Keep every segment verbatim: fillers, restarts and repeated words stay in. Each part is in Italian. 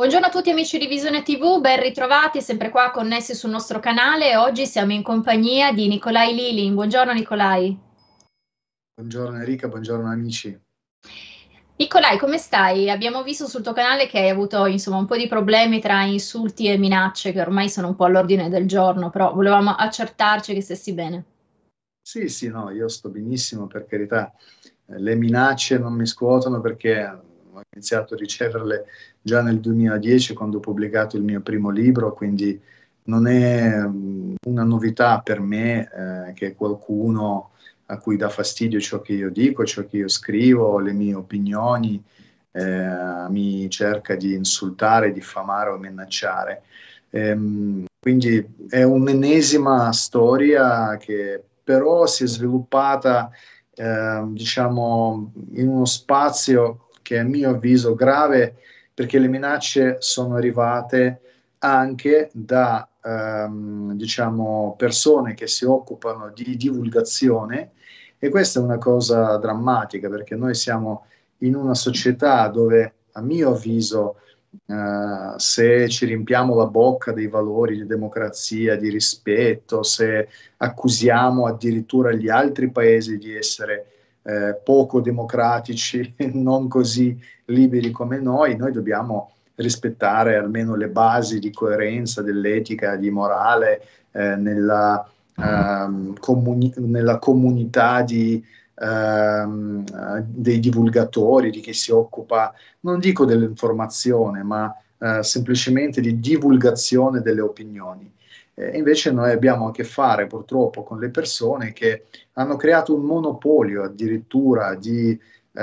Buongiorno a tutti amici di Visione T V, ben ritrovati, sempre qua connessi sul nostro canale. Oggi siamo in compagnia di Nicolai Lilin. Buongiorno Nicolai. Buongiorno Enrica, buongiorno amici. Nicolai, come stai? Abbiamo visto sul tuo canale che hai avuto insomma un po' di problemi tra insulti e minacce che ormai sono un po' all'ordine del giorno, però volevamo accertarci che stessi bene. Sì, sì, no, io sto benissimo, per carità. Eh, Le minacce non mi scuotono perché ho iniziato a riceverle già nel duemiladieci quando ho pubblicato il mio primo libro, quindi non è mm, una novità per me eh, che qualcuno a cui dà fastidio ciò che io dico, ciò che io scrivo, le mie opinioni, eh, mi cerca di insultare, diffamare o minacciare. Ehm, quindi è un'ennesima storia che però si è sviluppata, eh, diciamo, in uno spazio che a mio avviso grave, perché le minacce sono arrivate anche da, ehm, diciamo, persone che si occupano di divulgazione, e questa è una cosa drammatica perché noi siamo in una società dove, a mio avviso, eh, se ci riempiamo la bocca dei valori di democrazia, di rispetto, se accusiamo addirittura gli altri paesi di essere eh, poco democratici, non così liberi come noi, noi dobbiamo rispettare almeno le basi di coerenza dell'etica, di morale, eh, nella, ehm, comuni- nella comunità di, ehm, eh, dei divulgatori, di chi si occupa, non dico dell'informazione, ma eh, semplicemente di divulgazione delle opinioni. Eh, invece noi abbiamo a che fare purtroppo con le persone che hanno creato un monopolio addirittura di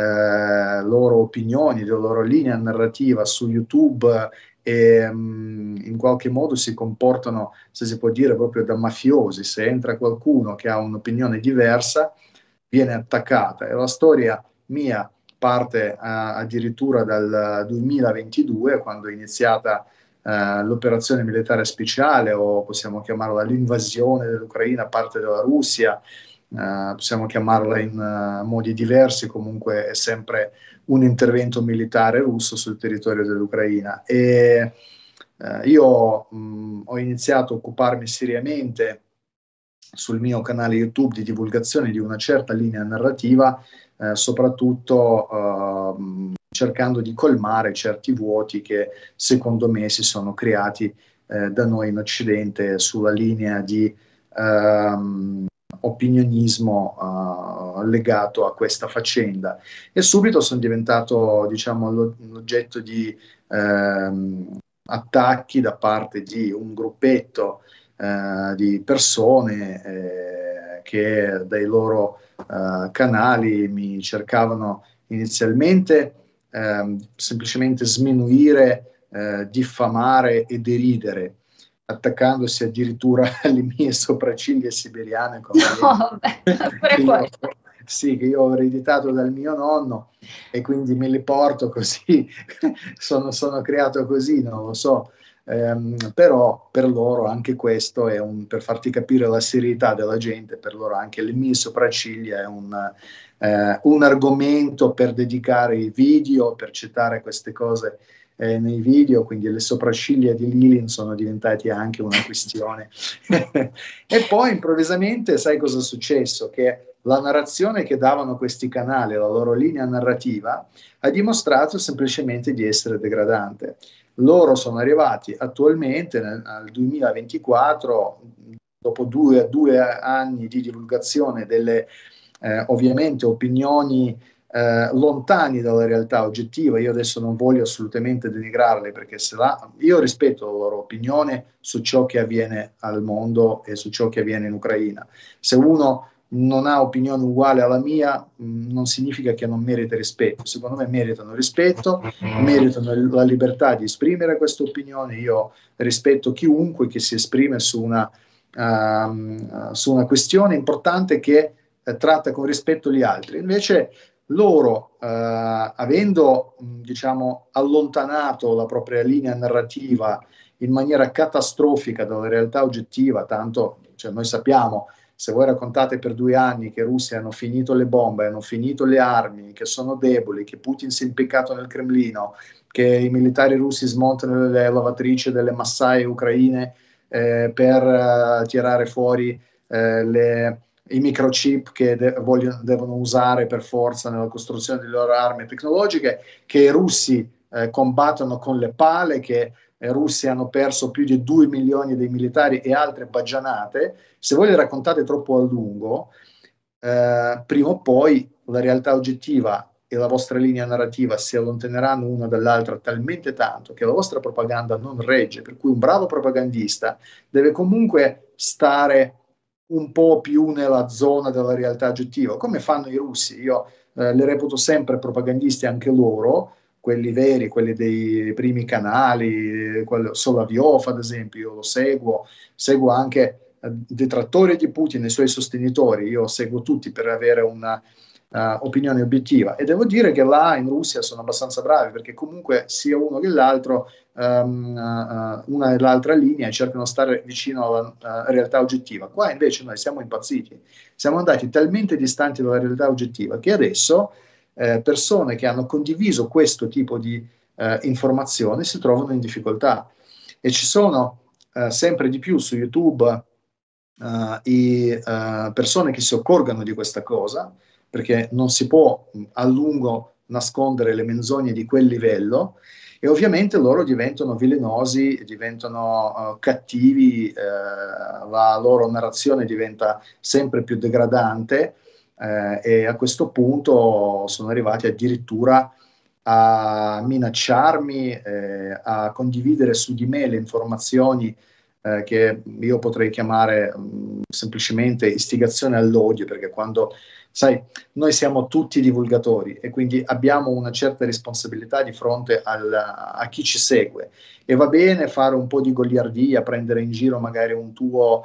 eh, loro opinioni, della loro linea narrativa su YouTube e mh, in qualche modo si comportano, se si può dire, proprio da mafiosi. Se entra qualcuno che ha un'opinione diversa, viene attaccata. E la storia mia parte eh, addirittura dal duemilaventidue, quando è iniziata eh, l'operazione militare speciale, o possiamo chiamarla l'invasione dell'Ucraina da parte della Russia, eh, possiamo chiamarla in uh, modi diversi, comunque è sempre un intervento militare russo sul territorio dell'Ucraina. E eh, io mh, ho iniziato a occuparmi seriamente sul mio canale YouTube di divulgazione di una certa linea narrativa, eh, soprattutto eh, cercando di colmare certi vuoti che secondo me si sono creati eh, da noi in Occidente sulla linea di ehm, opinionismo eh, legato a questa faccenda. E subito sono diventato, diciamo, l'oggetto di ehm, attacchi da parte di un gruppetto eh, di persone eh, che dai loro eh, canali mi cercavano inizialmente ehm, semplicemente sminuire, eh, diffamare e deridere, attaccandosi addirittura alle mie sopracciglia siberiane, come No, vedi, vabbè, che pure io, questo. sì, che io ho ereditato dal mio nonno, e quindi me li porto così, sono, sono creato così, non lo so. Ehm, però per loro anche questo è un, per farti capire la serietà della gente, per loro anche le mie sopracciglia è un, eh, un argomento per dedicare i video, per citare queste cose eh, nei video, quindi le sopracciglia di Lilin sono diventati anche una questione. E poi improvvisamente, sai cosa è successo? Che la narrazione che davano questi canali, la loro linea narrativa, ha dimostrato semplicemente di essere degradante. Loro sono arrivati attualmente nel, nel duemilaventiquattro, dopo due, due anni di divulgazione delle eh, ovviamente opinioni eh, lontani dalla realtà oggettiva. Io adesso non voglio assolutamente denigrarle, perché se la, io rispetto la loro opinione su ciò che avviene al mondo e su ciò che avviene in Ucraina. Se uno non ha opinione uguale alla mia, mh, non significa che non merita rispetto. Secondo me meritano rispetto, meritano la libertà di esprimere questa opinione. Io rispetto chiunque che si esprime su una, uh, su una questione importante che uh, tratta con rispetto gli altri. Invece loro, uh, avendo mh, diciamo, allontanato la propria linea narrativa in maniera catastrofica dalla realtà oggettiva, tanto cioè, noi sappiamo se voi raccontate per due anni che i russi hanno finito le bombe, hanno finito le armi, che sono deboli, che Putin si è impiccato nel Cremlino, che i militari russi smontano le lavatrici delle massaie ucraine eh, per uh, tirare fuori eh, le, i microchip che de- vogliono, devono usare per forza nella costruzione delle loro armi tecnologiche, che i russi eh, combattono con le pale, che i russi hanno perso più di due milioni di militari e altre baggianate. Se voi le raccontate troppo a lungo, eh, prima o poi la realtà oggettiva e la vostra linea narrativa si allontaneranno una dall'altra talmente tanto che la vostra propaganda non regge, per cui un bravo propagandista deve comunque stare un po' più nella zona della realtà oggettiva, come fanno i russi. Io eh, li reputo sempre propagandisti anche loro, quelli veri, quelli dei primi canali, quello, Solavyov ad esempio, io lo seguo, seguo anche eh, detrattori di Putin e i suoi sostenitori, io seguo tutti per avere una uh, opinione obiettiva, e devo dire che là in Russia sono abbastanza bravi, perché comunque sia uno che l'altro, um, uh, una e l'altra linea, cercano di stare vicino alla uh, realtà oggettiva. Qua invece noi siamo impazziti, siamo andati talmente distanti dalla realtà oggettiva che adesso eh, persone che hanno condiviso questo tipo di eh, informazioni si trovano in difficoltà, e ci sono eh, sempre di più su YouTube uh, i, uh, persone che si accorgono di questa cosa, perché non si può mh, a lungo nascondere le menzogne di quel livello, e ovviamente loro diventano velenosi, diventano uh, cattivi, eh, la loro narrazione diventa sempre più degradante, eh, e a questo punto sono arrivati addirittura a minacciarmi, eh, a condividere su di me le informazioni eh, che io potrei chiamare mh, semplicemente istigazione all'odio, perché quando, sai, noi siamo tutti divulgatori e quindi abbiamo una certa responsabilità di fronte al, a chi ci segue, e va bene fare un po' di goliardia, prendere in giro magari un tuo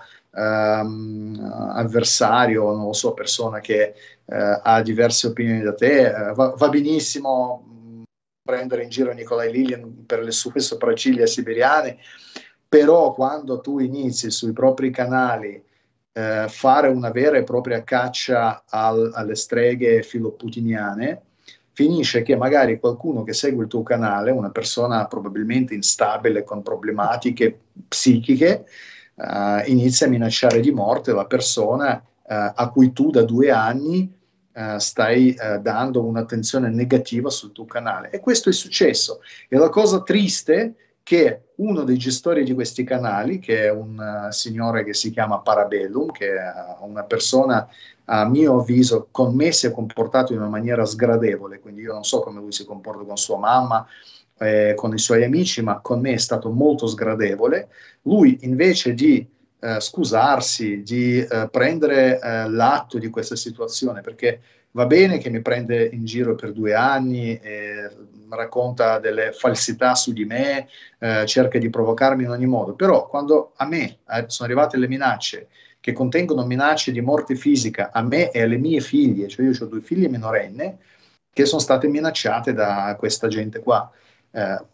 ehm, avversario, non lo so, persona che eh, ha diverse opinioni da te, eh, va, va benissimo mh, prendere in giro Nikolai Lilien per le sue sopracciglia siberiane, però quando tu inizi sui propri canali eh, fare una vera e propria caccia al, alle streghe filoputiniane, finisce che magari qualcuno che segue il tuo canale, una persona probabilmente instabile con problematiche psichiche, eh, inizia a minacciare di morte la persona eh, a cui tu da due anni eh, stai eh, dando un'attenzione negativa sul tuo canale. E questo è successo. E la cosa triste che uno dei gestori di questi canali, che è un uh, signore che si chiama Parabellum, che è uh, una persona, a mio avviso, con me si è comportato in una maniera sgradevole, quindi io non so come lui si comporta con sua mamma, eh, con i suoi amici, ma con me è stato molto sgradevole. Lui, invece di eh, scusarsi, di eh, prendere eh, l'atto di questa situazione, perché va bene che mi prende in giro per due anni, eh, racconta delle falsità su di me, eh, cerca di provocarmi in ogni modo, però quando a me eh, sono arrivate le minacce che contengono minacce di morte fisica a me e alle mie figlie, cioè io ho due figlie minorenne che sono state minacciate da questa gente qua, eh,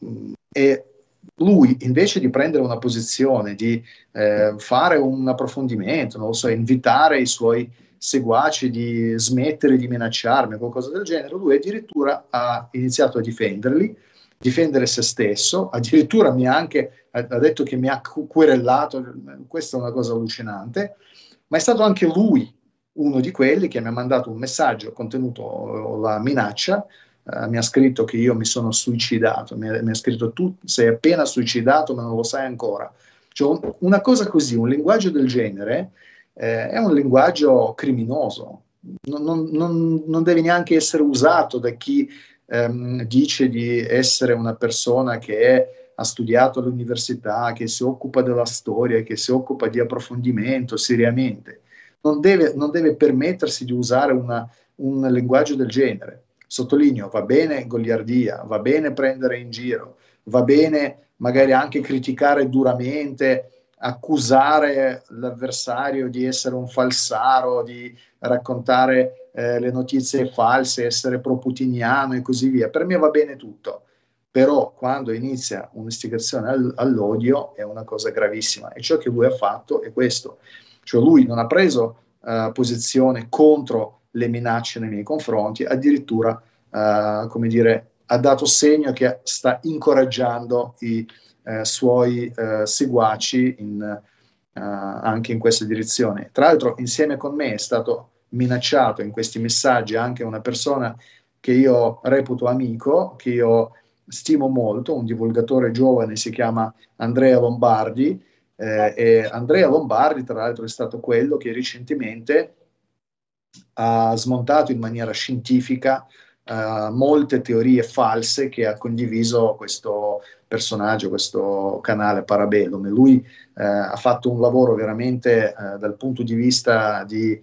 e lui invece di prendere una posizione, di eh, fare un approfondimento, non lo so, invitare i suoi seguaci di smettere di minacciarmi o qualcosa del genere, lui addirittura ha iniziato a difenderli, difendere se stesso, addirittura mi ha anche ha detto che mi ha querellato, questa è una cosa allucinante, ma è stato anche lui uno di quelli che mi ha mandato un messaggio contenuto la minaccia, eh, mi ha scritto che io mi sono suicidato, mi ha, mi ha scritto tu sei appena suicidato ma non lo sai ancora. Cioè, una cosa così, un linguaggio del genere eh, è un linguaggio criminoso, non, non, non, non deve neanche essere usato da chi ehm, dice di essere una persona che è, ha studiato all'università, che si occupa della storia, che si occupa di approfondimento seriamente. Non deve, non deve permettersi di usare una, un linguaggio del genere. Sottolineo, va bene goliardia, va bene prendere in giro, va bene magari anche criticare duramente, accusare l'avversario di essere un falsaro, di raccontare eh, le notizie false, essere pro-putiniano e così via. Per me va bene tutto, però quando inizia un'istigazione all- all'odio è una cosa gravissima, e ciò che lui ha fatto è questo. Cioè lui non ha preso uh, posizione contro le minacce nei miei confronti, addirittura, uh, come dire, ha dato segno che sta incoraggiando i uh, suoi uh, seguaci in, uh, anche in questa direzione. Tra l'altro, insieme con me è stato minacciato in questi messaggi anche una persona che io reputo amico, che io stimo molto, un divulgatore giovane, si chiama Andrea Lombardi, eh, e Andrea Lombardi tra l'altro è stato quello che recentemente ha smontato in maniera scientifica uh, molte teorie false che ha condiviso questo personaggio, questo canale Parabellum. E lui uh, ha fatto un lavoro veramente uh, dal punto di vista di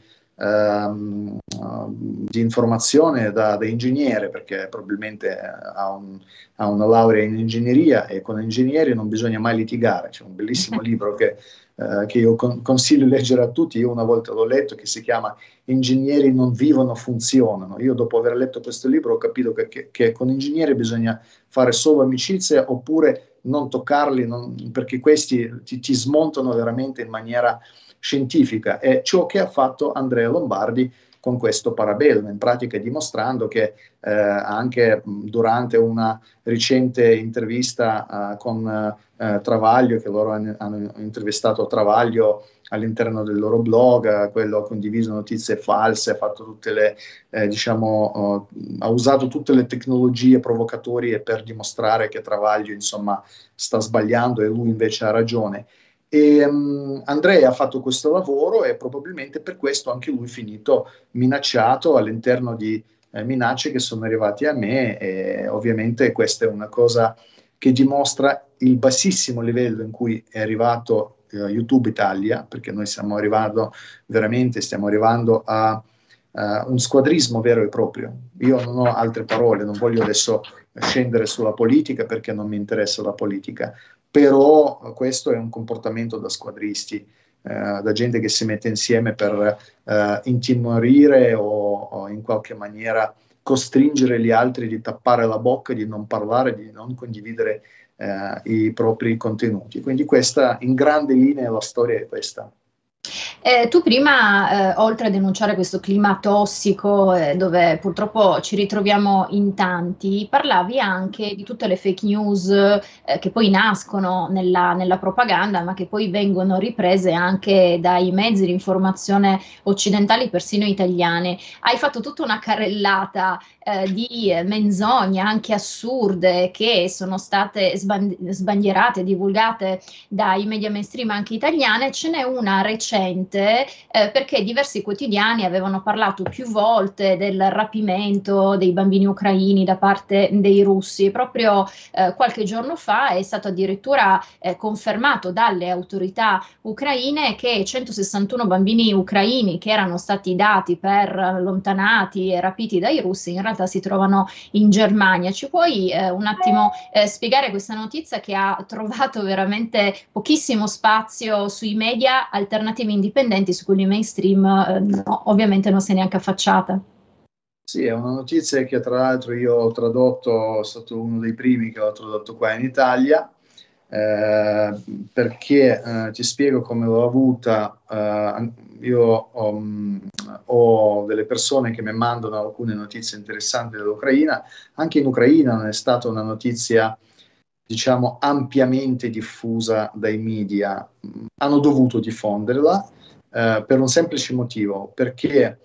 Um, uh, di informazione da, da ingegnere, perché probabilmente uh, ha, un, ha una laurea in ingegneria, e con ingegneri non bisogna mai litigare. C'è un bellissimo libro che, uh, che io con, consiglio di leggere a tutti, io una volta l'ho letto, che si chiama Ingegneri non vivono, funzionano. Io dopo aver letto questo libro ho capito che, che, che con ingegneri bisogna fare solo amicizia, oppure non toccarli, non, perché questi ti, ti smontano veramente in maniera scientifica. È ciò che ha fatto Andrea Lombardi con questo Parabellum, in pratica dimostrando che eh, anche durante una recente intervista uh, con uh, Travaglio, che loro hanno, hanno intervistato Travaglio all'interno del loro blog, uh, quello ha condiviso notizie false, ha fatto tutte le, eh, diciamo, uh, ha usato tutte le tecnologie provocatorie per dimostrare che Travaglio, insomma, sta sbagliando e lui invece ha ragione. E um, Andrea ha fatto questo lavoro e probabilmente per questo anche lui è finito minacciato all'interno di eh, minacce che sono arrivate a me, e ovviamente questa è una cosa che dimostra il bassissimo livello in cui è arrivato eh, YouTube Italia, perché noi stiamo arrivando veramente, stiamo arrivando a uh, un squadrismo vero e proprio. Io non ho altre parole, non voglio adesso scendere sulla politica perché non mi interessa la politica, però questo è un comportamento da squadristi, eh, da gente che si mette insieme per eh, intimorire o, o in qualche maniera costringere gli altri di tappare la bocca, di non parlare, di non condividere eh, i propri contenuti. Quindi questa, in grandi linee, la storia è questa. Eh, tu prima, eh, oltre a denunciare questo clima tossico, eh, dove purtroppo ci ritroviamo in tanti, parlavi anche di tutte le fake news, eh, che poi nascono nella, nella propaganda, ma che poi vengono riprese anche dai mezzi di informazione occidentali, persino italiani. Hai fatto tutta una carrellata, eh, di menzogne, anche assurde, che sono state sband- sbandierate, divulgate dai media mainstream anche italiane. Ce n'è una recente, eh, perché diversi quotidiani avevano parlato più volte del rapimento dei bambini ucraini da parte dei russi. Proprio eh, qualche giorno fa è stato addirittura eh, confermato dalle autorità ucraine che centosessantuno bambini ucraini che erano stati dati per allontanati e rapiti dai russi in realtà si trovano in Germania. Ci puoi eh, un attimo eh, spiegare questa notizia che ha trovato veramente pochissimo spazio sui media alternativi indipendenti, su quelli mainstream eh, no, ovviamente non si è neanche affacciata? Sì, è una notizia che tra l'altro io ho tradotto, è stato uno dei primi che ho tradotto qua in Italia, eh, perché eh, ti spiego come l'ho avuta. Eh, io ho, ho delle persone che mi mandano alcune notizie interessanti dell'Ucraina. Anche in Ucraina non è stata una notizia, diciamo, ampiamente diffusa dai media. Hanno dovuto diffonderla eh, per un semplice motivo, perché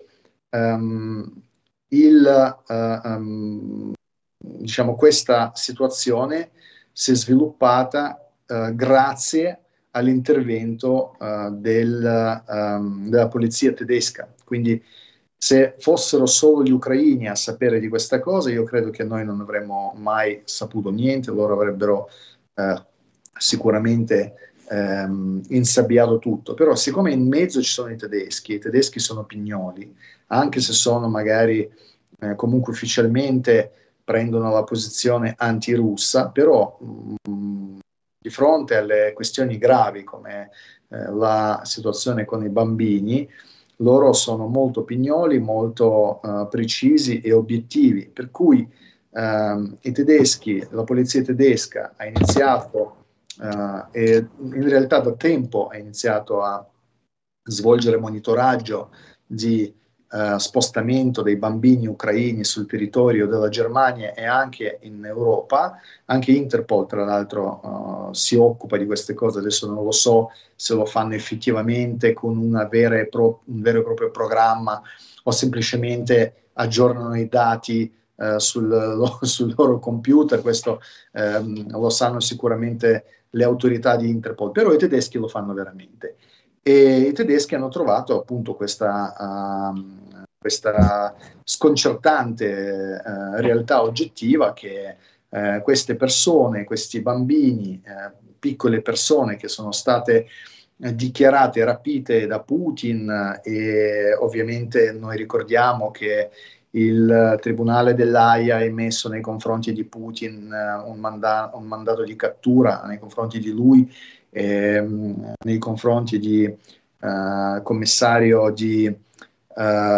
um, il, uh, um, diciamo, questa situazione si è sviluppata uh, grazie all'intervento uh, del, um, della polizia tedesca. Quindi se fossero solo gli ucraini a sapere di questa cosa, io credo che noi non avremmo mai saputo niente, loro avrebbero uh, sicuramente ehm, insabbiato tutto. Però siccome in mezzo ci sono i tedeschi, i tedeschi sono pignoli, anche se sono magari eh, comunque ufficialmente prendono la posizione antirussa, però mh, di fronte alle questioni gravi come eh, la situazione con i bambini, loro sono molto pignoli, molto uh, precisi e obiettivi, per cui uh, i tedeschi, la polizia tedesca ha iniziato uh, e in realtà da tempo ha iniziato a svolgere monitoraggio di Uh, spostamento dei bambini ucraini sul territorio della Germania e anche in Europa. Anche Interpol, tra l'altro, uh, si occupa di queste cose. Adesso non lo so se lo fanno effettivamente con una vera e pro- un vero e proprio programma o semplicemente aggiornano i dati uh, sul, lo, sul loro computer. Questo um, lo sanno sicuramente le autorità di Interpol, però i tedeschi lo fanno veramente. E i tedeschi hanno trovato appunto questa, uh, questa sconcertante uh, realtà oggettiva che uh, queste persone, questi bambini, uh, piccole persone che sono state uh, dichiarate rapite da Putin, e ovviamente noi ricordiamo che il Tribunale dell'Aia ha emesso nei confronti di Putin uh, un, manda- un mandato di cattura nei confronti di lui, ehm, nei confronti di uh, commissario di uh,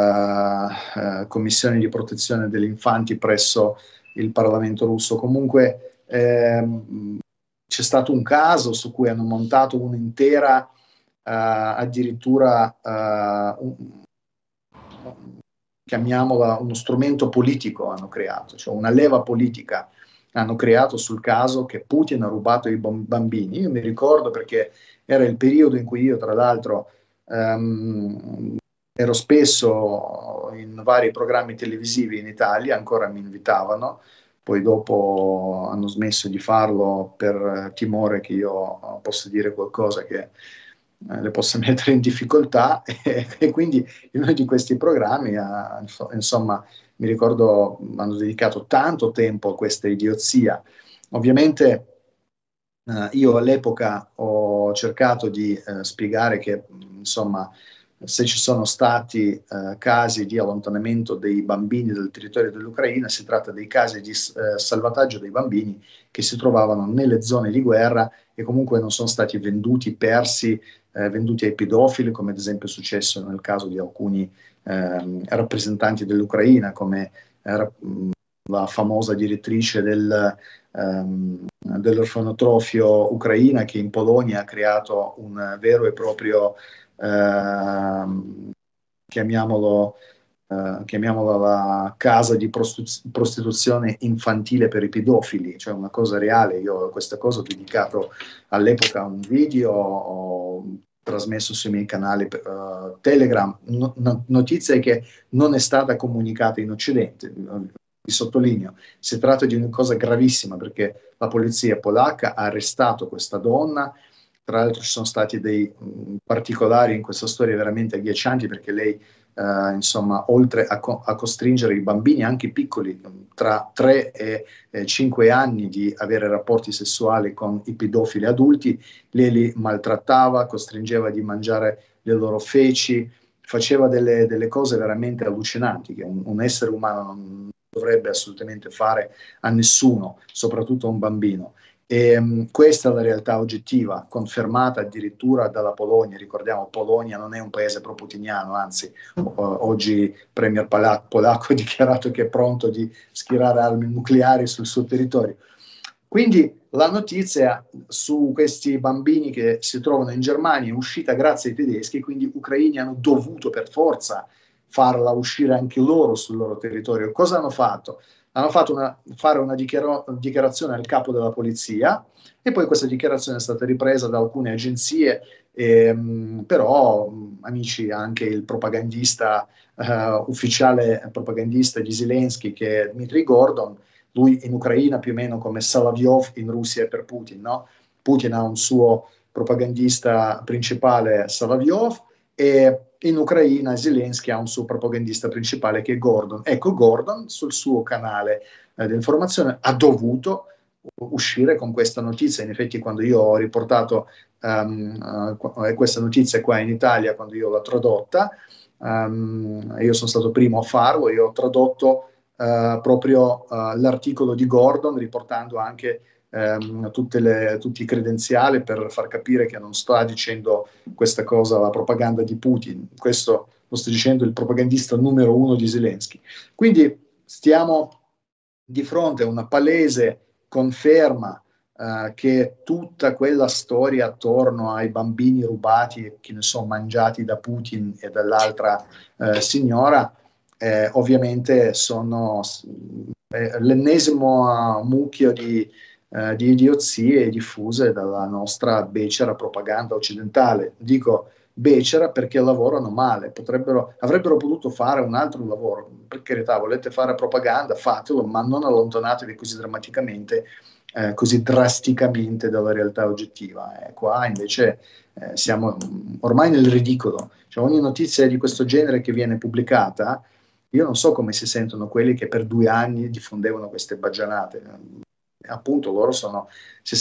uh, commissione di protezione degli infanti presso il Parlamento russo. Comunque ehm, c'è stato un caso su cui hanno montato un'intera, uh, addirittura uh, un, chiamiamola uno strumento politico, hanno creato, cioè una leva politica hanno creato sul caso che Putin ha rubato i bambini. Io mi ricordo perché era il periodo in cui io, tra l'altro, um, ero spesso in vari programmi televisivi in Italia, ancora mi invitavano, poi dopo hanno smesso di farlo per timore che io possa dire qualcosa che eh, le possa mettere in difficoltà, e, e quindi in uno di questi programmi, a, insomma, mi ricordo, hanno dedicato tanto tempo a questa idiozia. Ovviamente eh, io all'epoca ho cercato di eh, spiegare che, insomma, se ci sono stati eh, casi di allontanamento dei bambini dal territorio dell'Ucraina, si tratta dei casi di eh, salvataggio dei bambini che si trovavano nelle zone di guerra e comunque non sono stati venduti, persi, eh, venduti ai pedofili, come ad esempio è successo nel caso di alcuni eh, rappresentanti dell'Ucraina, come era la famosa direttrice del, um, dell'orfanotrofio ucraina, che in Polonia ha creato un vero e proprio, uh, chiamiamolo, uh, chiamiamola la casa di prostitu- prostituzione infantile per i pedofili, cioè una cosa reale. Io a questa cosa ho dedicato all'epoca un video, ho trasmesso sui miei canali uh, Telegram, no, no, notizia che non è stata comunicata in Occidente. Vi sottolineo, si tratta di una cosa gravissima, perché la polizia polacca ha arrestato questa donna. Tra l'altro ci sono stati dei mh, particolari in questa storia veramente agghiaccianti, perché lei, eh, insomma, oltre a, co- a costringere i bambini, anche piccoli, tra tre e cinque anni, di avere rapporti sessuali con i pedofili adulti, lei li maltrattava, costringeva di mangiare le loro feci, faceva delle, delle cose veramente allucinanti che un, un essere umano non dovrebbe assolutamente fare a nessuno, soprattutto a un bambino. E, um, questa è la realtà oggettiva, confermata addirittura dalla Polonia. Ricordiamo, Polonia non è un paese pro-putiniano, anzi, uh, oggi il premier pala- polacco ha dichiarato che è pronto di schierare armi nucleari sul suo territorio. Quindi la notizia su questi bambini che si trovano in Germania è uscita grazie ai tedeschi, quindi gli ucraini hanno dovuto per forza farla uscire anche loro sul loro territorio. Cosa hanno fatto? Hanno fatto una, fare una dichiaro, dichiarazione al capo della polizia, e poi questa dichiarazione è stata ripresa da alcune agenzie, ehm, però, amici, anche il propagandista uh, ufficiale propagandista di Zelensky, che è Dmitry Gordon, lui in Ucraina più o meno come Solovyov in Russia per Putin, no? Putin ha un suo propagandista principale, Solovyov, e in Ucraina Zelensky ha un suo propagandista principale che è Gordon. Ecco, Gordon sul suo canale eh, di informazione ha dovuto uscire con questa notizia. In effetti, quando io ho riportato um, uh, questa notizia qua in Italia, quando io l'ho tradotta, um, io sono stato primo a farlo, io ho tradotto uh, proprio uh, l'articolo di Gordon, riportando anche Um, tutte le, tutti i credenziali, per far capire che non sta dicendo questa cosa la propaganda di Putin. Questo lo sta dicendo il propagandista numero uno di Zelensky. Quindi stiamo di fronte a una palese conferma uh, che tutta quella storia attorno ai bambini rubati e che ne so, mangiati da Putin e dall'altra uh, signora, eh, ovviamente sono eh, l'ennesimo mucchio di, uh, di idiozie diffuse dalla nostra becera propaganda occidentale. Dico becera perché lavorano male, potrebbero, avrebbero potuto fare un altro lavoro. Per carità, volete fare propaganda, fatelo, ma non allontanatevi così drammaticamente, eh, così drasticamente dalla realtà oggettiva. Eh, qua invece eh, siamo ormai nel ridicolo. Cioè, ogni notizia di questo genere che viene pubblicata, io non so come si sentono quelli che per due anni diffondevano queste baggianate. Appunto, loro sono, si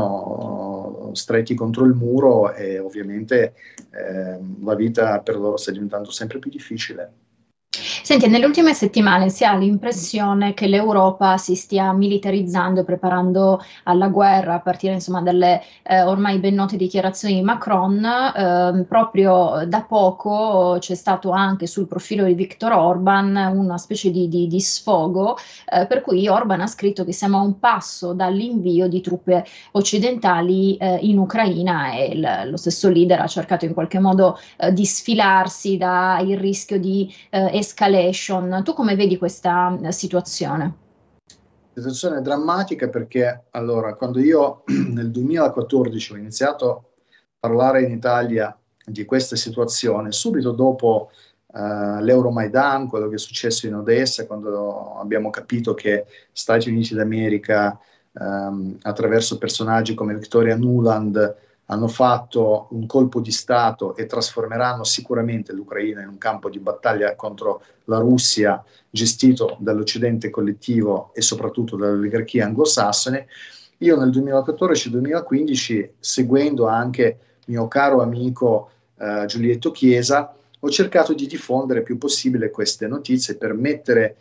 sentono stretti contro il muro e ovviamente eh, la vita per loro sta diventando sempre più difficile. Senti, nelle ultime settimane si ha l'impressione che l'Europa si stia militarizzando e preparando alla guerra, a partire insomma dalle eh, ormai ben note dichiarazioni di Macron. Eh, proprio da poco c'è stato anche sul profilo di Viktor Orban una specie di, di, di sfogo, eh, per cui Orban ha scritto che siamo a un passo dall'invio di truppe occidentali eh, in Ucraina, e il, lo stesso leader ha cercato in qualche modo eh, di sfilarsi dal rischio di eh, escalation. Tu come vedi questa eh, situazione? Situazione drammatica perché allora, quando io nel duemilaquattordici ho iniziato a parlare in Italia di questa situazione, subito dopo uh, l'Euromaidan, quello che è successo in Odessa, quando abbiamo capito che Stati Uniti d'America, um, attraverso personaggi come Victoria Nuland, hanno fatto un colpo di Stato e trasformeranno sicuramente l'Ucraina in un campo di battaglia contro la Russia, gestito dall'Occidente collettivo e soprattutto dall'oligarchia anglosassone. Io nel duemilaquattordici duemilaquindici, seguendo anche mio caro amico eh, Giulietto Chiesa, ho cercato di diffondere il più possibile queste notizie per mettere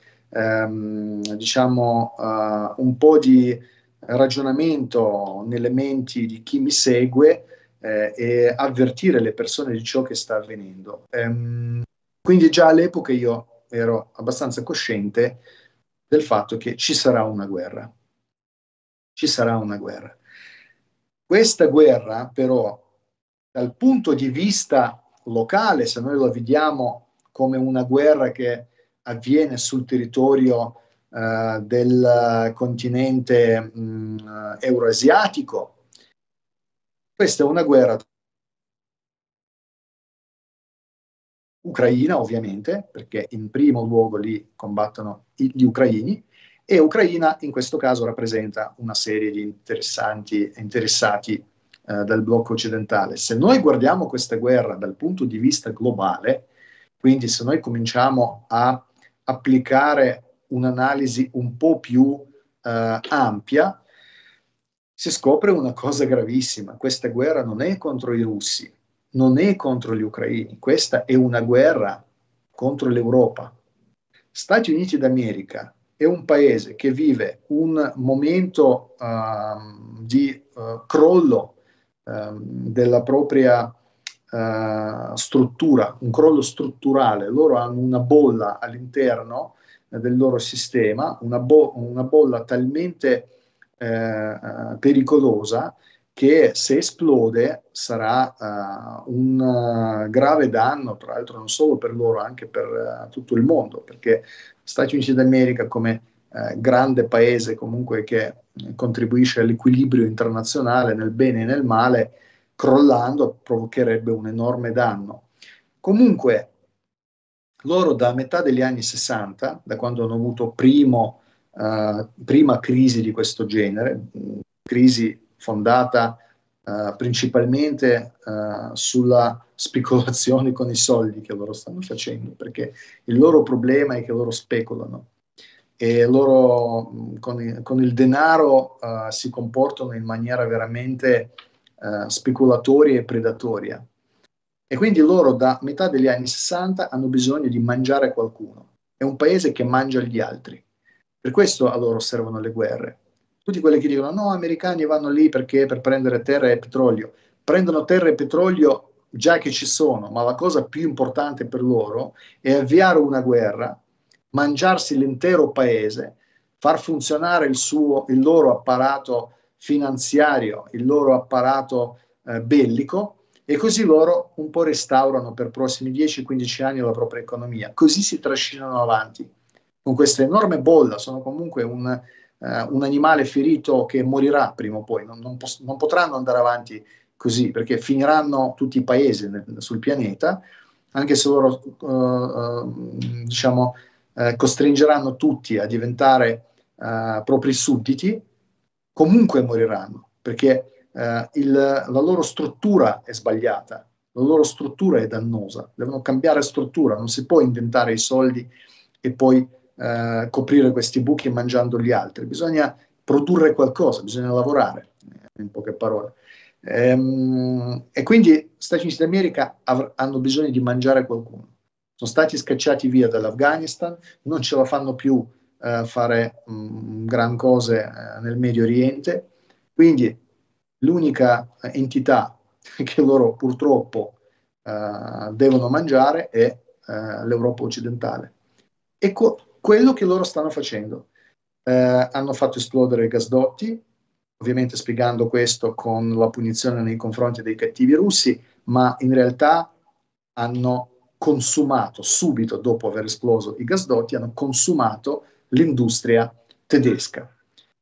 ehm, diciamo uh, un po' di ragionamento nelle menti di chi mi segue eh, e avvertire le persone di ciò che sta avvenendo. Ehm, quindi già all'epoca io ero abbastanza cosciente del fatto che ci sarà una guerra. Ci sarà una guerra. Questa guerra, però, dal punto di vista locale, se noi la vediamo come una guerra che avviene sul territorio uh, del continente mh, euroasiatico, questa è una guerra ucraina, ovviamente, perché in primo luogo lì combattono gli ucraini, e Ucraina in questo caso rappresenta una serie di interessanti, interessati eh, del blocco occidentale. Se noi guardiamo questa guerra dal punto di vista globale, quindi se noi cominciamo a applicare un'analisi un po' più eh, ampia, si scopre una cosa gravissima. Questa guerra non è contro i russi, non è contro gli ucraini, questa è una guerra contro l'Europa. Stati Uniti d'America è un paese che vive un momento uh, di uh, crollo uh, della propria uh, struttura, un crollo strutturale. Loro hanno una bolla all'interno uh, del loro sistema, una, bo- una bolla talmente uh, pericolosa che se esplode sarà uh, un uh, grave danno, tra l'altro non solo per loro, anche per uh, tutto il mondo, perché Stati Uniti d'America come uh, grande paese comunque che contribuisce all'equilibrio internazionale nel bene e nel male, crollando provocherebbe un enorme danno. Comunque loro da metà degli anni sessanta, da quando hanno avuto primo, uh, prima crisi di questo genere, crisi fondata uh, principalmente uh, sulla speculazione con i soldi che loro stanno facendo, perché il loro problema è che loro speculano e loro con il, con il denaro uh, si comportano in maniera veramente uh, speculatoria e predatoria. E quindi loro da metà degli anni sessanta hanno bisogno di mangiare qualcuno. È un paese che mangia gli altri. Per questo a loro servono le guerre. Tutti quelli che dicono no, americani vanno lì perché per prendere terra e petrolio. Prendono terra e petrolio già che ci sono, ma la cosa più importante per loro è avviare una guerra, mangiarsi l'intero paese, far funzionare il, suo, il loro apparato finanziario, il loro apparato eh, bellico, e così loro un po' restaurano per i prossimi dieci quindici anni la propria economia. Così si trascinano avanti con questa enorme bolla. Sono comunque un, uh, un animale ferito che morirà prima o poi. Non, non, pos- non potranno andare avanti così, perché finiranno tutti i paesi nel, sul pianeta, anche se loro uh, uh, diciamo, uh, costringeranno tutti a diventare uh, propri sudditi, comunque moriranno, perché uh, il, la loro struttura è sbagliata, la loro struttura è dannosa, devono cambiare struttura, non si può inventare i soldi e poi uh, coprire questi buchi mangiando gli altri, bisogna produrre qualcosa, bisogna lavorare, in poche parole. Ehm, e quindi Stati Uniti d'America av- hanno bisogno di mangiare qualcuno. Sono stati scacciati via dall'Afghanistan, non ce la fanno più a eh, fare mh, gran cose eh, nel Medio Oriente, quindi l'unica entità che loro purtroppo eh, devono mangiare è eh, l'Europa occidentale. E co- quello che loro stanno facendo. Eh, hanno fatto esplodere i gasdotti, ovviamente spiegando questo con la punizione nei confronti dei cattivi russi, ma in realtà hanno consumato, subito dopo aver esploso i gasdotti, hanno consumato l'industria tedesca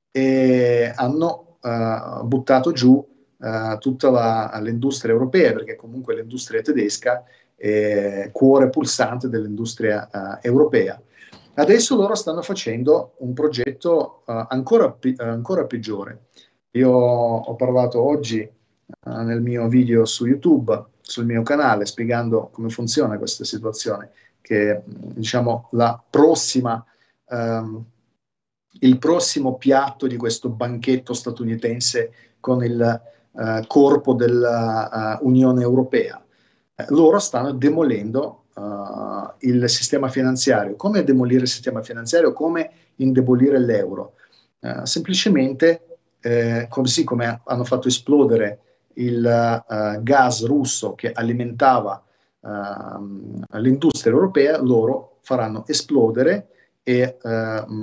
e hanno uh, buttato giù uh, tutta la, l'industria europea, perché comunque l'industria tedesca è cuore pulsante dell'industria uh, europea. Adesso loro stanno facendo un progetto uh, ancora, pi- ancora peggiore. Io ho parlato oggi uh, nel mio video su YouTube, sul mio canale, spiegando come funziona questa situazione, che diciamo la prossima, um, il prossimo piatto di questo banchetto statunitense con il uh, corpo dell'Unione Europea. Eh, loro stanno demolendo Uh, il sistema finanziario. Come demolire il sistema finanziario? Come indebolire l'euro? Uh, semplicemente, eh, così come hanno fatto esplodere il uh, gas russo che alimentava uh, l'industria europea, loro faranno esplodere e uh,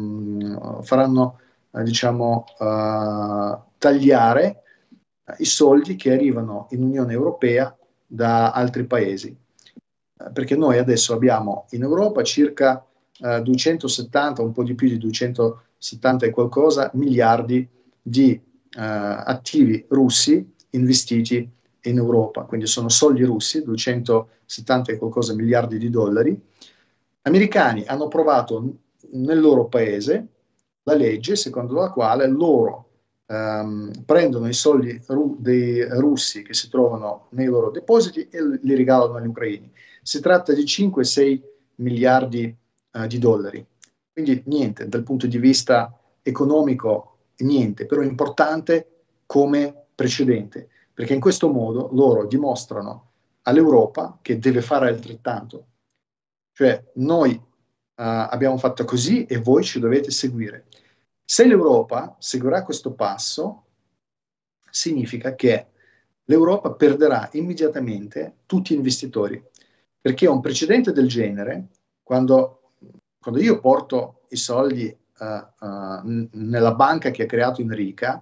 mh, faranno, uh, diciamo, uh, tagliare i soldi che arrivano in Unione Europea da altri paesi. Perché noi adesso abbiamo in Europa circa eh, duecentosettanta, un po' di più di duecentosettanta e qualcosa miliardi di eh, attivi russi investiti in Europa, quindi sono soldi russi, duecentosettanta e qualcosa miliardi di dollari. Gli americani hanno provato nel loro paese la legge secondo la quale loro Um, prendono i soldi ru- dei russi che si trovano nei loro depositi e li regalano agli ucraini. Si tratta di cinque sei miliardi uh, di dollari. Quindi niente, dal punto di vista economico, niente, però importante come precedente, perché in questo modo loro dimostrano all'Europa che deve fare altrettanto. Cioè, noi uh, abbiamo fatto così e voi ci dovete seguire. Se l'Europa seguirà questo passo, significa che l'Europa perderà immediatamente tutti gli investitori, perché un precedente del genere, quando, quando io porto i soldi uh, uh, nella banca che ha creato Enrica,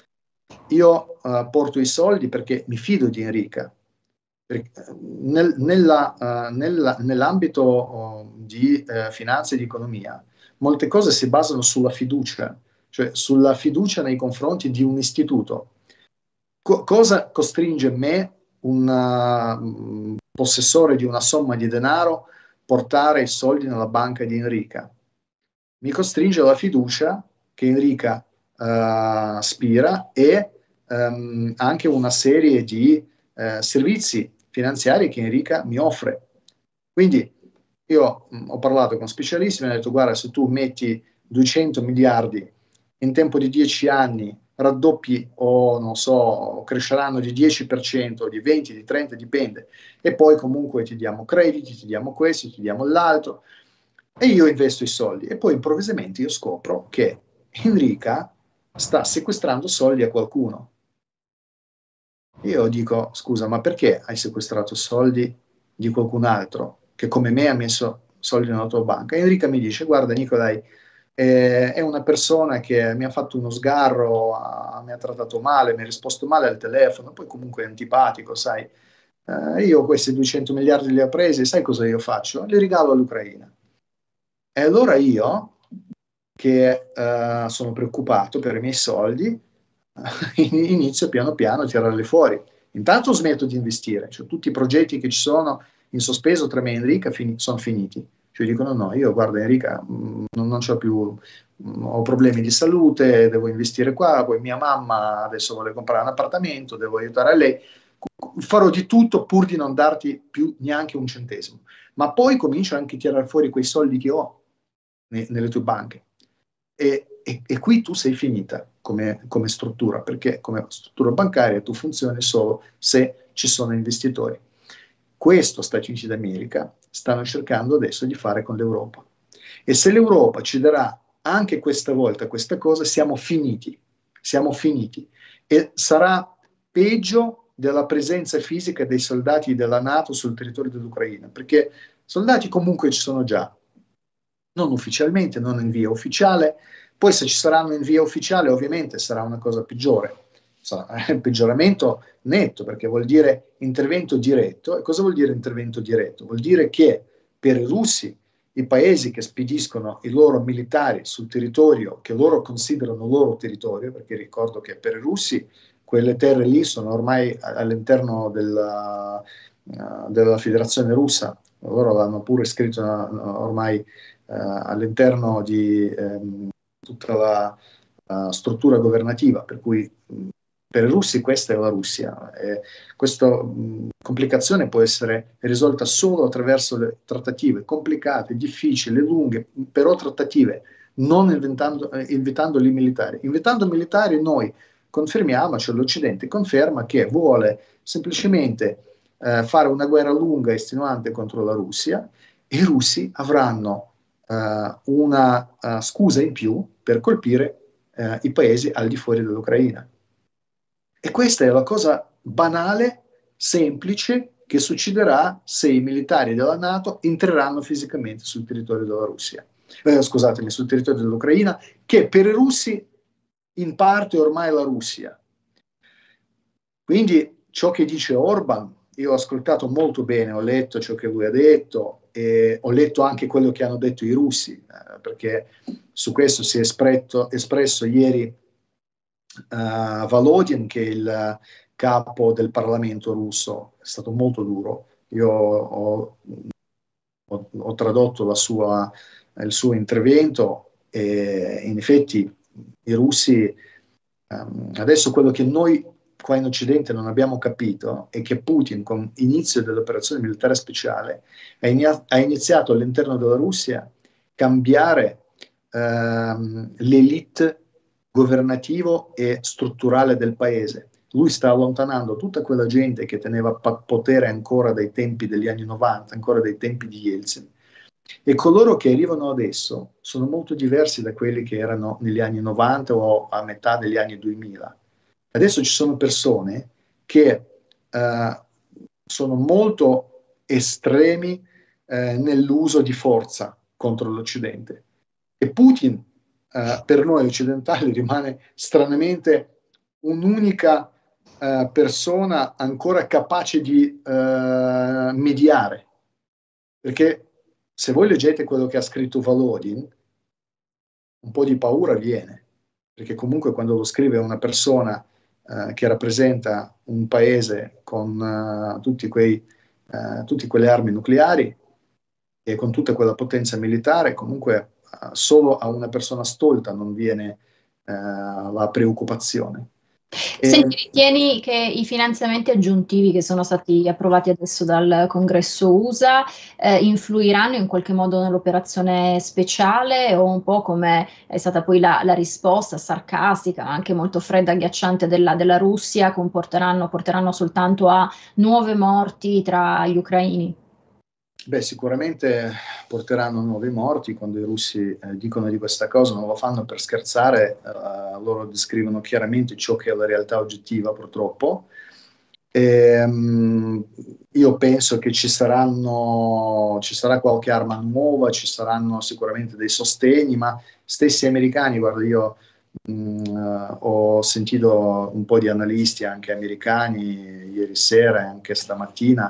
io uh, porto i soldi perché mi fido di Enrica. Nel, nella, uh, nella, nell'ambito uh, di uh, finanza e di economia, molte cose si basano sulla fiducia, cioè sulla fiducia nei confronti di un istituto. Co- cosa costringe me, un uh, possessore di una somma di denaro, portare i soldi nella banca di Enrica? Mi costringe la fiducia che Enrica uh, aspira e um, anche una serie di uh, servizi finanziari che Enrica mi offre. Quindi io mh, ho parlato con specialisti, mi hanno detto guarda, se tu metti duecento miliardi in tempo di dieci anni, raddoppi o non so, cresceranno di dieci per cento, di venti, di trenta, dipende, e poi comunque ti diamo crediti, ti diamo questo, ti diamo l'altro, e io investo i soldi e poi improvvisamente io scopro che Enrica sta sequestrando soldi a qualcuno. Io dico, scusa, ma perché hai sequestrato soldi di qualcun altro che come me ha messo soldi nella tua banca? Enrica mi dice, guarda Nicolai, eh, è una persona che mi ha fatto uno sgarro, ha- mi ha trattato male, mi ha risposto male al telefono, poi comunque è antipatico, sai. Eh, io questi duecento miliardi li ho presi, sai cosa io faccio? Li regalo all'Ucraina. E allora io, che eh, sono preoccupato per i miei soldi, inizio piano piano a tirarli fuori. Intanto smetto di investire, cioè tutti i progetti che ci sono in sospeso tra me e Enrica fin- sono finiti. Cioè dicono no, io guarda Enrica, mh, non, non c'ho più, mh, ho problemi di salute, devo investire qua, poi mia mamma adesso vuole comprare un appartamento, devo aiutare lei, farò di tutto pur di non darti più neanche un centesimo. Ma poi comincio anche a tirare fuori quei soldi che ho ne- nelle tue banche. E, e- e qui tu sei finita come, come struttura, perché come struttura bancaria tu funzioni solo se ci sono investitori. Questo Stati Uniti d'America stanno cercando adesso di fare con l'Europa. E se l'Europa ci darà anche questa volta questa cosa, siamo finiti. Siamo finiti. E sarà peggio della presenza fisica dei soldati della NATO sul territorio dell'Ucraina, perché soldati comunque ci sono già, non ufficialmente, non in via ufficiale. Poi se ci saranno in via ufficiale, ovviamente sarà una cosa peggiore. Sarà un peggioramento netto, perché vuol dire intervento diretto. E cosa vuol dire intervento diretto? Vuol dire che per i russi, i paesi che spediscono i loro militari sul territorio che loro considerano loro territorio, perché ricordo che per i russi quelle terre lì sono ormai all'interno della, uh, della Federazione Russa, loro l'hanno pure scritto uh, ormai uh, all'interno di um, tutta la uh, struttura governativa, per cui mh, per i russi questa è la Russia. E questa mh, complicazione può essere risolta solo attraverso le trattative complicate, difficili, lunghe, però trattative, non inventando, eh, invitando i militari. Invitando i militari noi confermiamo, cioè l'Occidente conferma che vuole semplicemente eh, fare una guerra lunga e estenuante contro la Russia, e i russi avranno eh, una uh, scusa in più per colpire eh, i paesi al di fuori dell'Ucraina. E questa è la cosa banale, semplice, che succederà se i militari della NATO entreranno fisicamente sul territorio della Russia. Eh, scusatemi, sul territorio dell'Ucraina, che per i russi in parte ormai è la Russia. Quindi ciò che dice Orban, io ho ascoltato molto bene, ho letto ciò che lui ha detto e ho letto anche quello che hanno detto i russi, eh, perché su questo si è espresso, espresso ieri uh, Volodin, che è il capo del Parlamento russo, è stato molto duro. Io ho, ho, ho tradotto la sua, il suo intervento e in effetti i russi, um, adesso quello che noi qua in Occidente non abbiamo capito è che Putin, con l'inizio dell'operazione militare speciale, ha, in, ha iniziato all'interno della Russia a cambiare ehm, l'elite governativo e strutturale del paese. Lui sta allontanando tutta quella gente che teneva potere ancora dai tempi degli anni novanta, ancora dai tempi di Yeltsin. E coloro che arrivano adesso sono molto diversi da quelli che erano negli anni novanta o a metà degli anni duemila. Adesso ci sono persone che eh, sono molto estremi eh, nell'uso di forza contro l'Occidente. E Putin, eh, per noi occidentali, rimane stranamente un'unica eh, persona ancora capace di eh, mediare. Perché se voi leggete quello che ha scritto Volodin, un po' di paura viene, perché comunque quando lo scrive una persona eh, che rappresenta un paese con uh, tutti quei, uh, tutte quelle armi nucleari e con tutta quella potenza militare, comunque uh, solo a una persona stolta non viene uh, la preoccupazione. Senti, E, ritieni che i finanziamenti aggiuntivi che sono stati approvati adesso dal Congresso U S A eh, influiranno in qualche modo nell'operazione speciale o un po' come è stata poi la, la risposta sarcastica, anche molto fredda e agghiacciante della, della Russia, comporteranno, porteranno soltanto a nuove morti tra gli ucraini? Beh, sicuramente porteranno nuovi morti quando i russi eh, dicono di questa cosa, non lo fanno per scherzare, eh, loro descrivono chiaramente ciò che è la realtà oggettiva purtroppo. Ehm, io penso che ci saranno, ci sarà qualche arma nuova, ci saranno sicuramente dei sostegni, ma stessi americani, guarda, io mh, eh, ho sentito un po' di analisti anche americani ieri sera e anche stamattina,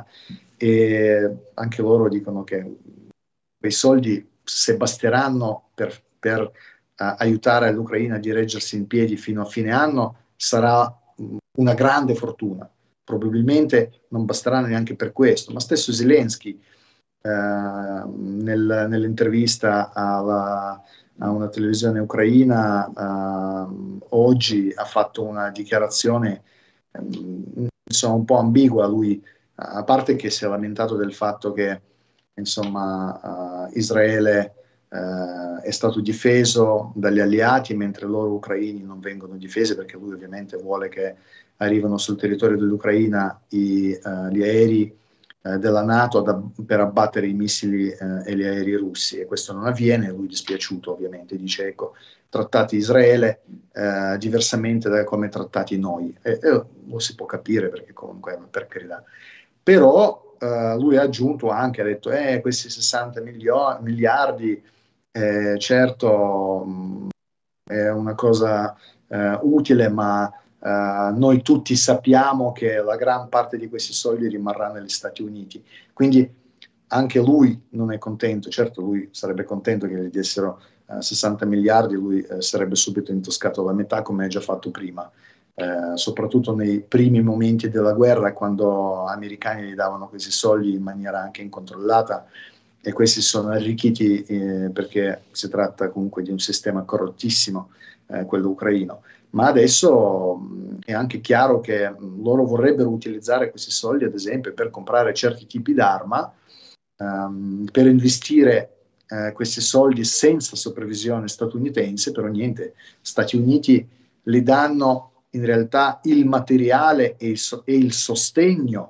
e anche loro dicono che quei soldi, se basteranno per, per eh, aiutare l'Ucraina a reggersi in piedi fino a fine anno, sarà mh, una grande fortuna. Probabilmente non basteranno neanche per questo, ma stesso Zelensky eh, nel, nell'intervista alla, a una televisione ucraina eh, oggi ha fatto una dichiarazione eh, insomma, un po' ambigua. Lui, a parte che si è lamentato del fatto che insomma, uh, Israele uh, è stato difeso dagli alleati mentre loro ucraini non vengono difesi, perché lui ovviamente vuole che arrivino sul territorio dell'Ucraina i, uh, gli aerei uh, della NATO ad, per abbattere i missili uh, e gli aerei russi, e questo non avviene. Lui è dispiaciuto ovviamente, dice ecco, trattati Israele uh, diversamente da come trattati noi, e, e lo si può capire, perché comunque per carità. Però Uh, lui ha aggiunto anche, ha detto, eh, questi sessanta milio- miliardi, eh, certo, mh, è una cosa uh, utile, ma uh, noi tutti sappiamo che la gran parte di questi soldi rimarrà negli Stati Uniti. Quindi anche lui non è contento. Certo, lui sarebbe contento che gli dessero uh, sessanta miliardi, lui uh, sarebbe subito intoscato la metà, come ha già fatto prima. Eh, soprattutto nei primi momenti della guerra, quando gli americani gli davano questi soldi in maniera anche incontrollata, e questi sono arricchiti eh, perché si tratta comunque di un sistema corrottissimo, eh, quello ucraino. Ma adesso mh, è anche chiaro che mh, loro vorrebbero utilizzare questi soldi, ad esempio, per comprare certi tipi d'arma, ehm, per investire eh, questi soldi senza supervisione statunitense. Però niente, Stati Uniti li danno in realtà il materiale e il, so- e il sostegno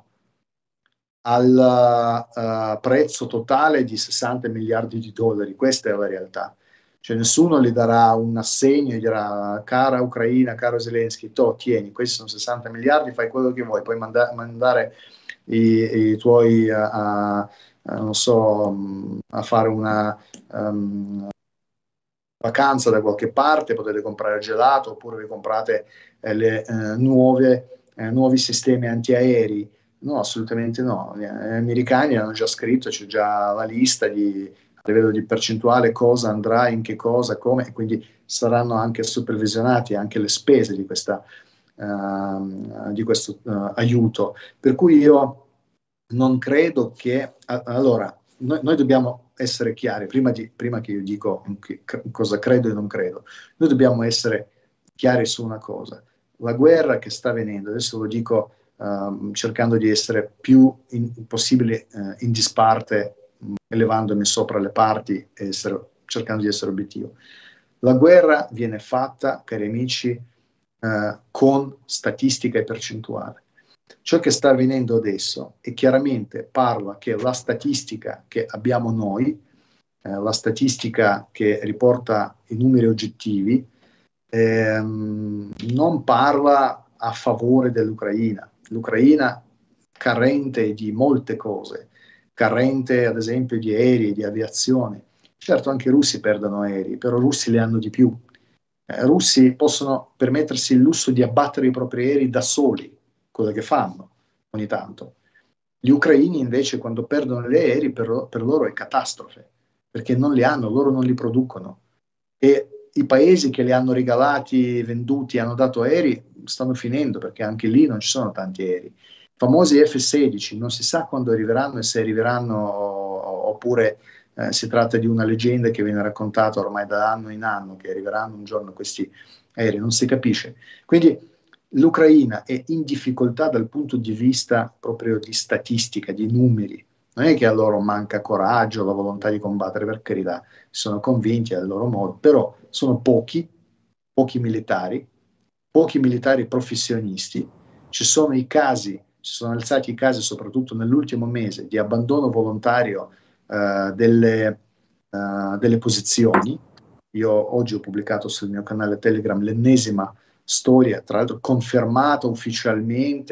al uh, prezzo totale di sessanta miliardi di dollari. Questa è la realtà. Cioè nessuno gli darà un assegno e dirà cara Ucraina, caro Zelensky, to, tieni, questi sono sessanta miliardi, fai quello che vuoi, puoi manda- mandare i, i tuoi, uh, a, a, non so, um, a fare una um, vacanza da qualche parte, potete comprare gelato, oppure vi comprate eh, le eh, nuove, eh, nuovi sistemi antiaerei. No, assolutamente no. Gli americani hanno già scritto, c'è già la lista di, a livello di percentuale, cosa andrà, in che cosa, come, e quindi saranno anche supervisionati anche le spese di, questa, uh, di questo uh, aiuto. Per cui io non credo che... a- allora, noi, noi dobbiamo essere chiari, prima, di, prima che io dico che, cosa credo e non credo, noi dobbiamo essere chiari su una cosa. La guerra che sta avvenendo, adesso lo dico um, cercando di essere più in, possibile uh, in disparte, um, elevandomi sopra le parti e essere, cercando di essere obiettivo. La guerra viene fatta, cari amici, uh, con statistica e percentuale. Ciò che sta avvenendo adesso è chiaramente parla che la statistica che abbiamo noi, eh, la statistica che riporta i numeri oggettivi, ehm, non parla a favore dell'Ucraina. L'Ucraina carente di molte cose, carente ad esempio di aerei, di aviazione. Certo, anche i russi perdono aerei, però i russi li hanno di più. Eh, I russi possono permettersi il lusso di abbattere i propri aerei da soli, quello che fanno ogni tanto. Gli ucraini invece, quando perdono gli aerei, per, per loro è catastrofe, perché non li hanno, loro non li producono. E i paesi che li hanno regalati, venduti, hanno dato aerei, stanno finendo, perché anche lì non ci sono tanti aerei. I famosi F sedici, non si sa quando arriveranno, e se arriveranno, oppure eh, si tratta di una leggenda che viene raccontata ormai da anno in anno, che arriveranno un giorno questi aerei, non si capisce. Quindi l'Ucraina è in difficoltà dal punto di vista proprio di statistica, di numeri. Non è che a loro manca coraggio, la volontà di combattere, per carità, sono convinti del loro modo, però sono pochi, pochi militari, pochi militari professionisti. Ci sono i casi, si sono alzati i casi soprattutto nell'ultimo mese di abbandono volontario eh, delle, eh, delle posizioni. Io oggi ho pubblicato sul mio canale Telegram l'ennesima storia, tra l'altro confermata ufficialmente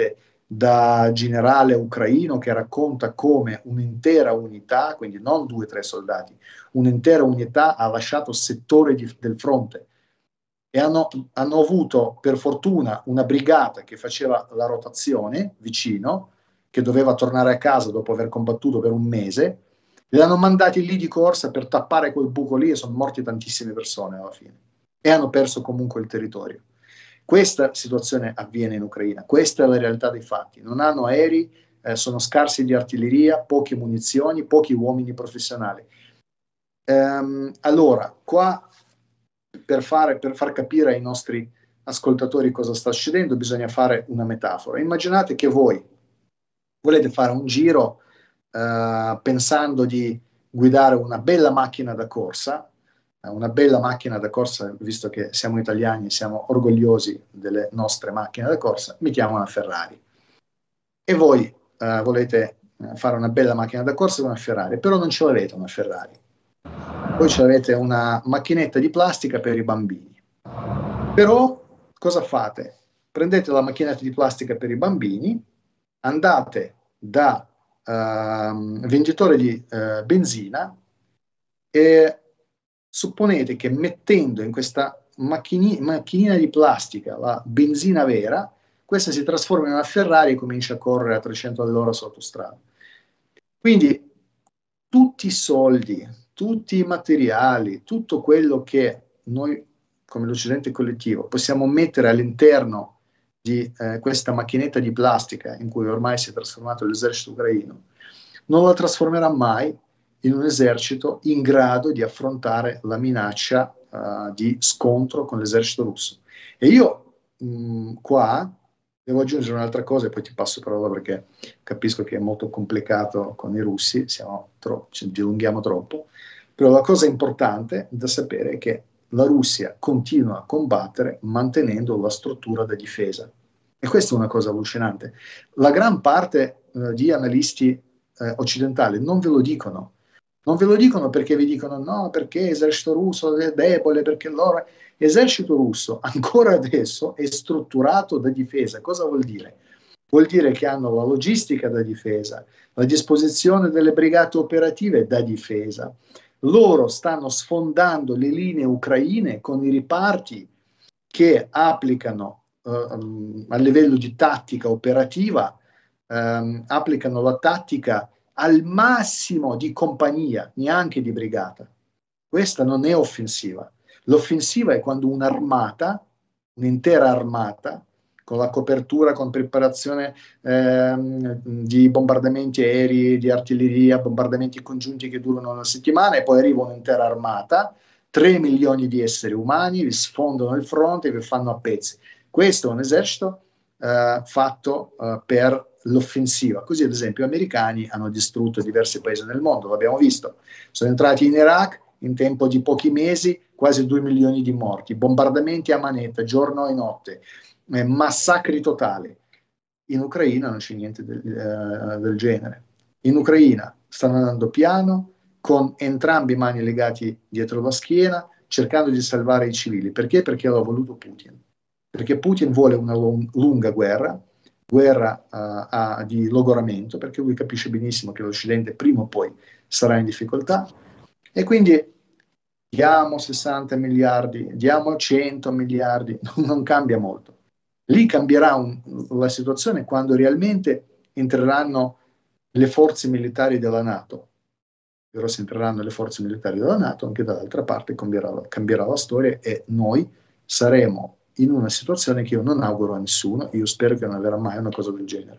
da generale ucraino che racconta come un'intera unità, quindi non due o tre soldati, un'intera unità ha lasciato settori di, del fronte e hanno, hanno avuto per fortuna una brigata che faceva la rotazione vicino, che doveva tornare a casa dopo aver combattuto per un mese, li hanno mandati lì di corsa per tappare quel buco lì e sono morti tantissime persone alla fine e hanno perso comunque il territorio. Questa situazione avviene in Ucraina, questa è la realtà dei fatti. Non hanno aerei, eh, sono scarsi di artiglieria, poche munizioni, pochi uomini professionali. Ehm, allora, qua per, fare, per far capire ai nostri ascoltatori cosa sta succedendo bisogna fare una metafora. Immaginate che voi volete fare un giro eh, pensando di guidare una bella macchina da corsa, una bella macchina da corsa, visto che siamo italiani e siamo orgogliosi delle nostre macchine da corsa, mettiamo una Ferrari. E voi eh, volete fare una bella macchina da corsa con una Ferrari, però non ce l'avete una Ferrari. Voi ce l'avete una macchinetta di plastica per i bambini. Però cosa fate? Prendete la macchinetta di plastica per i bambini, andate da uh, venditore di uh, benzina e supponete che mettendo in questa macchini- macchinina di plastica la benzina vera, questa si trasforma in una Ferrari e comincia a correre a trecento all'ora su autostrada. Quindi tutti i soldi, tutti i materiali, tutto quello che noi come l'Occidente collettivo possiamo mettere all'interno di eh, questa macchinetta di plastica in cui ormai si è trasformato l'esercito ucraino, non la trasformerà mai in un esercito in grado di affrontare la minaccia uh, di scontro con l'esercito russo. E io mh, qua devo aggiungere un'altra cosa e poi ti passo parola perché capisco che è molto complicato con i russi, siamo troppo, ci dilunghiamo troppo, però la cosa importante da sapere è che la Russia continua a combattere mantenendo la struttura da difesa. E questa è una cosa allucinante. La gran parte eh, di analisti eh, occidentali non ve lo dicono. Non ve lo dicono perché vi dicono no, perché l'esercito russo è debole, perché loro... L'esercito russo ancora adesso è strutturato da difesa. Cosa vuol dire? Vuol dire che hanno la logistica da difesa, la disposizione delle brigate operative da difesa. Loro stanno sfondando le linee ucraine con i riparti che applicano uh, a livello di tattica operativa, um, applicano la tattica al massimo di compagnia, neanche di brigata. Questa non è offensiva. L'offensiva è quando un'armata, un'intera armata, con la copertura, con preparazione ehm, di bombardamenti aerei, di artiglieria, bombardamenti congiunti che durano una settimana e poi arriva un'intera armata, tre milioni di esseri umani, vi sfondano il fronte e vi fanno a pezzi. Questo è un esercito eh, fatto eh, per l'offensiva. Così ad esempio gli americani hanno distrutto diversi paesi nel mondo, l'abbiamo visto. Sono entrati in Iraq, in tempo di pochi mesi, quasi due milioni di morti, bombardamenti a manetta, giorno e notte, eh, massacri totali. In Ucraina non c'è niente del, eh, del genere. In Ucraina stanno andando piano, con entrambi i mani legati dietro la schiena, cercando di salvare i civili. Perché? Perché l'ha voluto Putin. Perché Putin vuole una lunga guerra, guerra uh, a, di logoramento, perché lui capisce benissimo che l'Occidente prima o poi sarà in difficoltà, e quindi diamo sessanta miliardi, diamo cento miliardi, non cambia molto. Lì cambierà un, la situazione quando realmente entreranno le forze militari della NATO. Però se entreranno le forze militari della NATO, anche dall'altra parte cambierà, cambierà la storia e noi saremo in una situazione che io non auguro a nessuno, io spero che non avverrà mai una cosa del genere.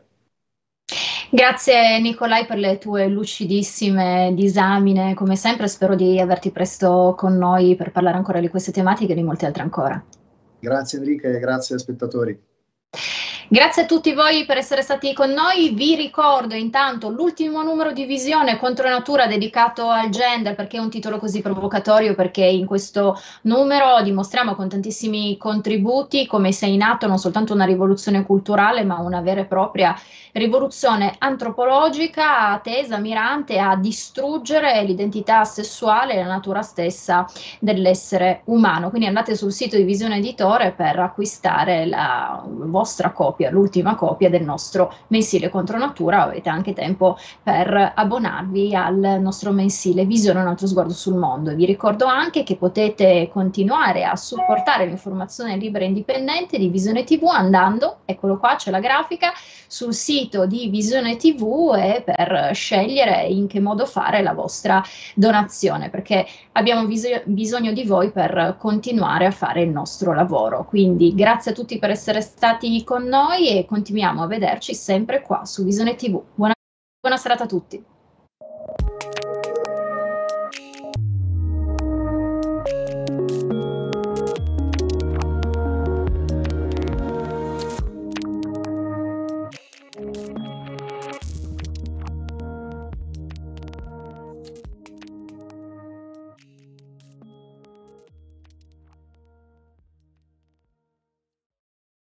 Grazie Nicolai per le tue lucidissime disamine, come sempre spero di averti presto con noi per parlare ancora di queste tematiche e di molte altre ancora. Grazie Enrica e grazie ai spettatori. Grazie a tutti voi per essere stati con noi, vi ricordo intanto l'ultimo numero di Visione contro Natura dedicato al gender, perché è un titolo così provocatorio, perché in questo numero dimostriamo con tantissimi contributi come sia in atto non soltanto una rivoluzione culturale ma una vera e propria rivoluzione antropologica tesa, mirante a distruggere l'identità sessuale e la natura stessa dell'essere umano. Quindi andate sul sito di Visione Editore per acquistare la vostra copia copia, l'ultima copia del nostro mensile Contro Natura. Avete anche tempo per abbonarvi al nostro mensile Visione, un altro sguardo sul mondo. E vi ricordo anche che potete continuare a supportare l'informazione libera e indipendente di Visione tivù andando, eccolo qua, c'è la grafica, sul sito di Visione tivù e per scegliere in che modo fare la vostra donazione, perché abbiamo bis- bisogno di voi per continuare a fare il nostro lavoro. Quindi grazie a tutti per essere stati con noi e continuiamo a vederci sempre qua su Visione tivù. Buona, buona serata a tutti.